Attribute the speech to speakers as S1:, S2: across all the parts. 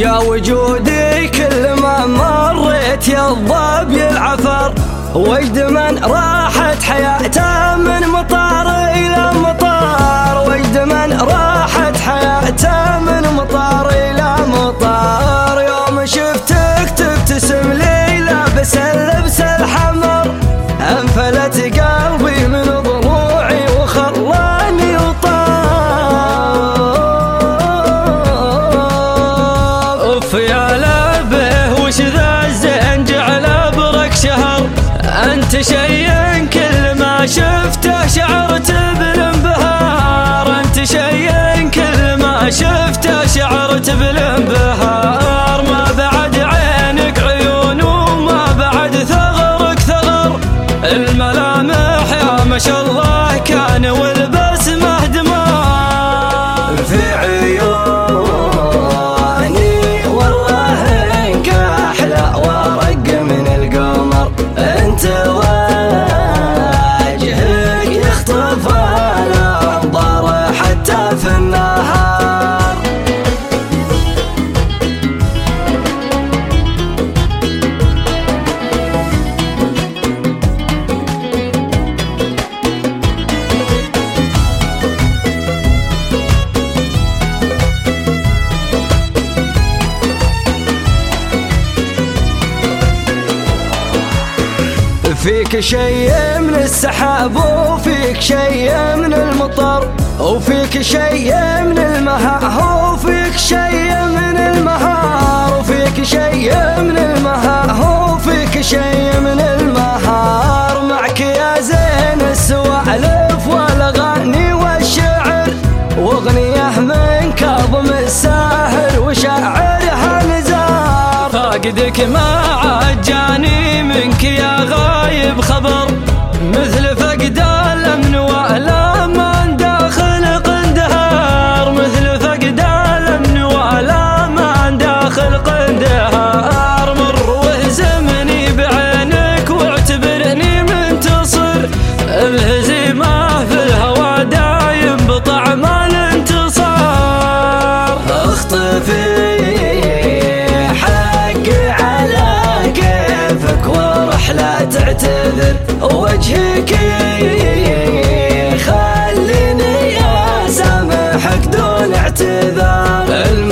S1: يا وجودي كل ما مريت يضب العفر، وجد من راحت حياته من مطار إلى مطار، وجد من راحت حياته من مطار إلى مطار. يوم شفتك تبتسم لي لابس اللبس الحمر، انفلت قلبي من ضلوعي وخلاني وطار. اف يا لبه وش ذا الزين جعل ابرك شهر، انت شيء كل ما شفته شعرت بالانبهار، انت شيء كل ما شفته شعرت بالانبهار. ما بعد عينك عيون وما بعد ثغرك ثغر، الملامح يا ما شاء الله كان والبسمه دمار. في عيوني والله انك احلى ورق من القمر، انت وجهك يخطف الانظار حتى في النهار. فيك شيء من السحاب وفيك شيء من المطر، وفيك شيء من المها وفيك شيء من المهار، وفيك شيء من المها وفيك شيء من المهار. معك يا زين السوالف والاغاني والشعر، واغنيه من كاظم الساهر وشاعرها نزار. فاقدك ما عجاني منك يا غايب خبر، مثل فقد الامن والامان داخل قندهار، مثل فقد الامن والامان داخل قندهار. مر واهزمني بعينك واعتبرني منتصر، الهزيمه في الهوى دايم بطعم الانتصار. اخطفي لا تعتذر وجهك خليني اسامحك دون اعتذار.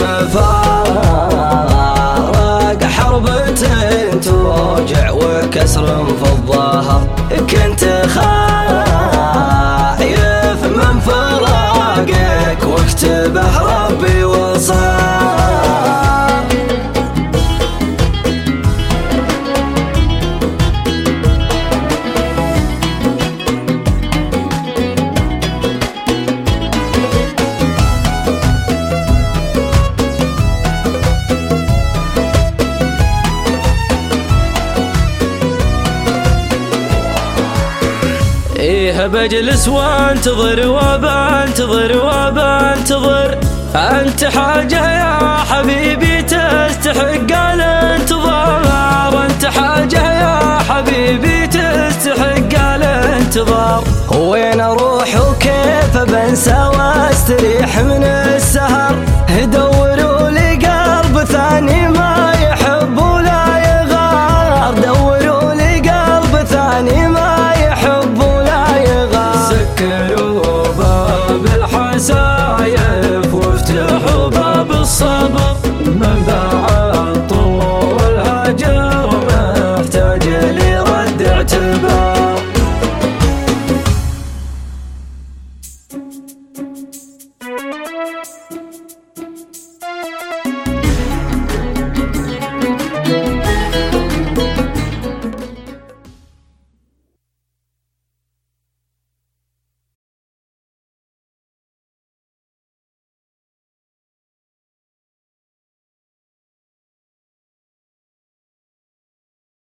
S1: المفارق حربة توجع وكسر في الظهر، كنت خايف من فراقك واكتبه ربي وصار. إيه بجلس وانتظر وبنتظر وبنتظر، أنت حاجة يا حبيبي تستحق الانتظار، أنت حاجة يا حبيبي تستحق الانتظار. وين أروح وكيف بنسى واستريح من السهر، دوروا لي قلب ثاني ما يحب ولا يغار، دوروا لي قلب ثاني ما يحب ولا يغار. سكروا باب الحسايف وافتحوا باب الصبر،